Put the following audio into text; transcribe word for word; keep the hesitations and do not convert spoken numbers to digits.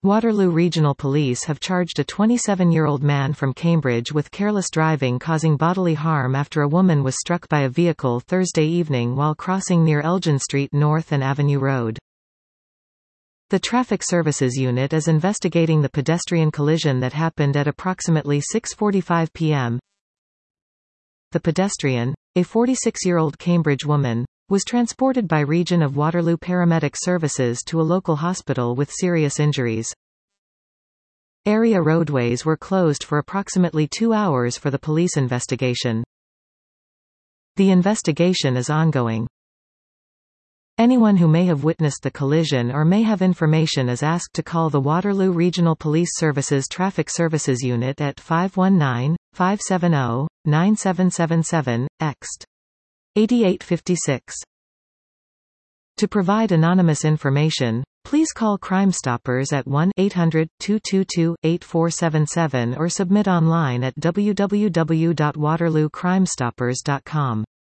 Waterloo Regional Police have charged a twenty-seven-year-old man from Cambridge with careless driving causing bodily harm after a woman was struck by a vehicle Thursday evening while crossing near Elgin Street North and Avenue Road. The Traffic Services Unit is investigating the pedestrian collision that happened at approximately six forty-five p m The pedestrian, a forty-six-year-old Cambridge woman, was transported by Region of Waterloo Paramedic Services to a local hospital with serious injuries. Area roadways were closed for approximately two hours for the police investigation. The investigation is ongoing. Anyone who may have witnessed the collision or may have information is asked to call the Waterloo Regional Police Services Traffic Services Unit at five one nine, five seven zero, nine seven seven seven, ext. eighty-eight fifty-six. To provide anonymous information, please call Crime Stoppers at one eight hundred, two two two, eight four seven seven or submit online at w w w dot waterloo crime stoppers dot com.